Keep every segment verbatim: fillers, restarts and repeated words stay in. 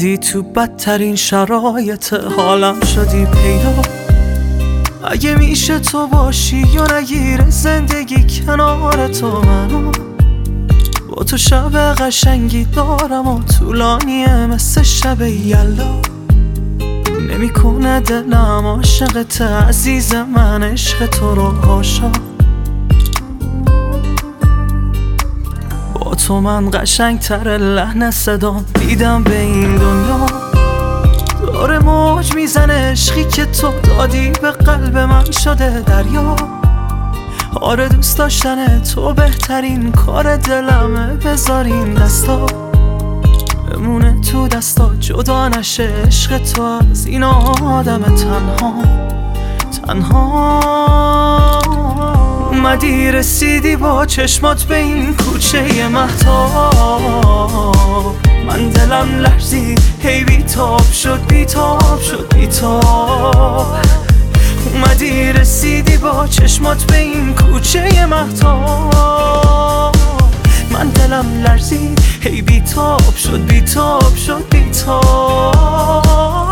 اومدی تو بدترین شرایط حالم شدی پیدا. اگه میشه تو باشی یا نگیره زندگی کنار تو، منو با تو شب قشنگی دارم و طولانیه مثل شب یلا. نمیکنه دلم عاشقت عزیز من، عشق تو رو هاشا. با تو من قشنگتر لحن صدام دیدم به این دنیا. داره موج میزنه عشقی که تو دادی به قلب من شده دریا. آره دوست داشتن تو بهترین کار دلمه، بذارین دستا بمونه تو دستا، جدا نشه عشق تو از این آدم تنها. تنها اومدی رسیدی با چشمات به این کوچه مهتاب. من دلم لرزید هی بیتاب شد بیتاب شد بیتاب. اومدی رسیدی با چشمات به این کوچه مهتاب. من دلم لرزید هی بیتاب شد بیتاب شد بیتاب.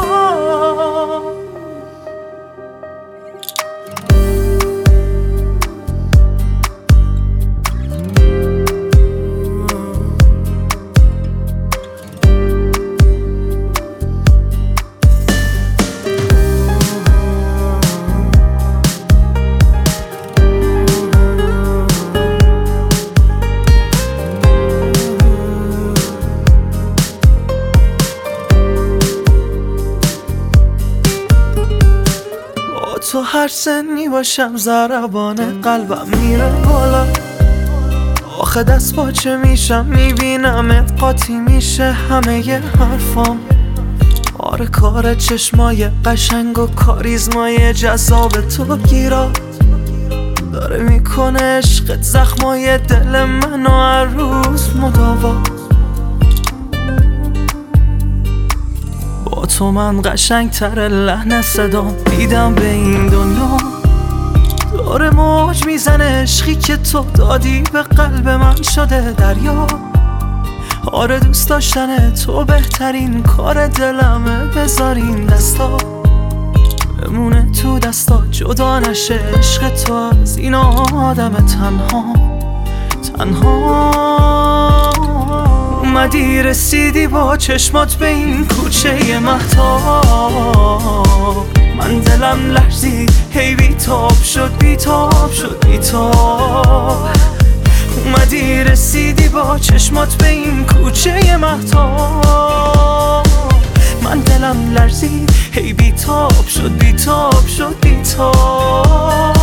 تو هر سنی باشم ضربان قلبم میره بالا. آخه دست باچه میشم میبینم قاطی میشه همه ی حرفام. آره کار چشمای قشنگ و کاریزمای جذاب تو گیرات داره میکنه عشقت زخمای دل منو هر روز مداوا. با تو من قشنگتر لحن صدام دیدم به این دنیا. داره موج میزنه عشقی که تو دادی به قلب من شده دریا. آره دوست داشتن تو بهترین کار دلمه، بذارین دستا بمونه تو دستا، جدا نشه عشق تو از این آدم تنها. تنها اومدی رسیدی با چشمات به این کوچه مهتاب. من دلم لرزید هی بیتاب شد بیتاب شد بیتاب. اومدی رسیدی با چشمات به این کوچه مهتاب. من دلم لرزید هی بیتاب شد بیتاب شد بیتاب.